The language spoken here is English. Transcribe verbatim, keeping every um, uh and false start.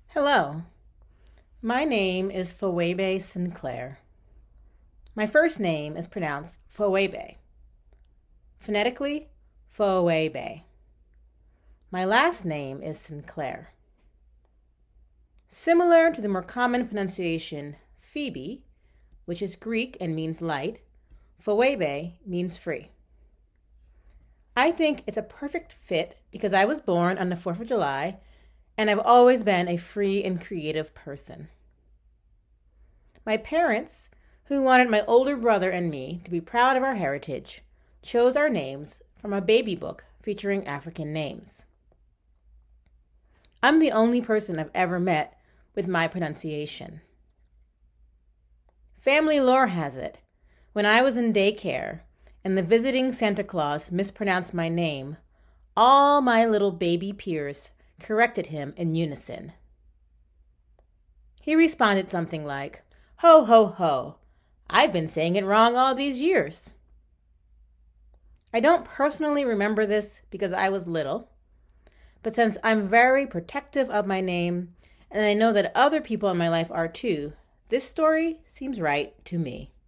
Hello, my name is Fawebe Sinclair. My first name is pronounced Fawebe. Phonetically, Fawebe. My last name is Sinclair. Similar to the more common pronunciation Phoebe, which is Greek and means light, Fawebe means free. I think it's a perfect fit because I was born on the fourth of July and I've always been a free and creative person. My parents, who wanted my older brother and me to be proud of our heritage, chose our names from a baby book featuring African names. I'm the only person I've ever met with my pronunciation. Family lore has it, when I was in daycare and the visiting Santa Claus mispronounced my name, all my little baby peers corrected him in unison. He responded something like, "Ho, ho, ho, I've been saying it wrong all these years." I don't personally remember this because I was little, but since I'm very protective of my name, and I know that other people in my life are too, this story seems right to me.